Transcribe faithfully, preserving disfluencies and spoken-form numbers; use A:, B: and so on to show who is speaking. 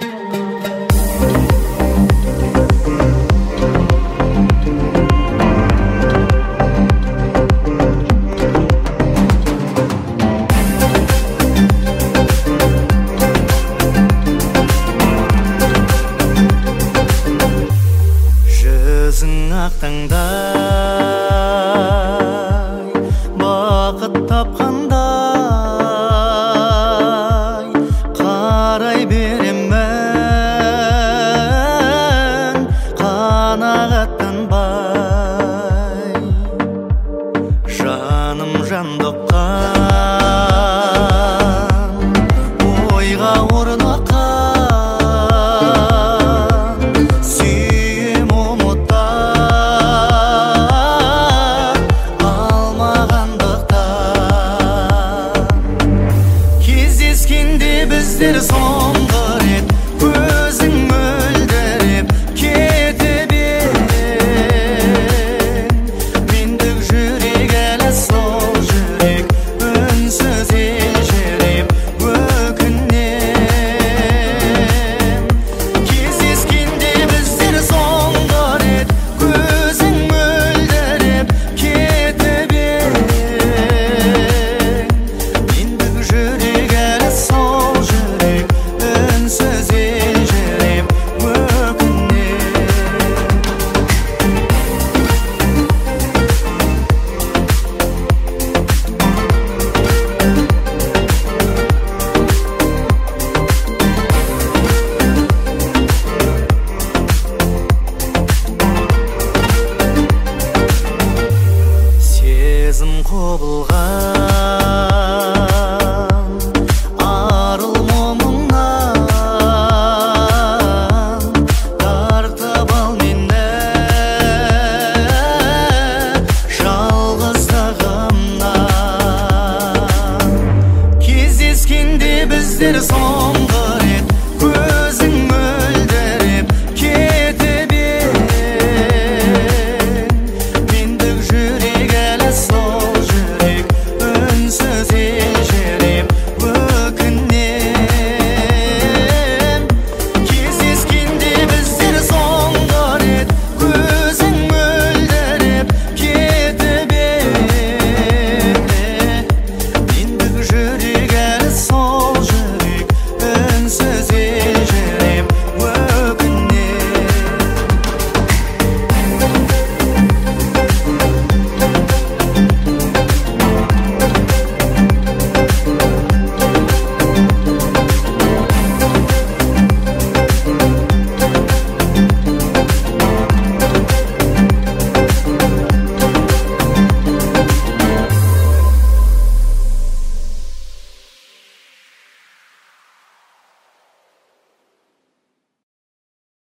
A: Ақтаңдай бақыт тапқандай қарай беремін қанағаттанбай. Жаным жандыққан ойға орныққан сүйем ұмытар алмағандықтан. Кездескенде біздер соңғы рет көзің мөлдіреп кетіп ең. мендік жүрек әлі сол жүрек үнсіз елжіреп өкінем. Кездескенде біздер соңғы рет көзің мөлдіреп кетіп ең. мендік жүрек әлі сол жүрек үнсіз елжіреп өкінем. Сезім құбылған арыл момыңнан тартып ал мені жалғыздығымнан. Кездескенде біздер соңғы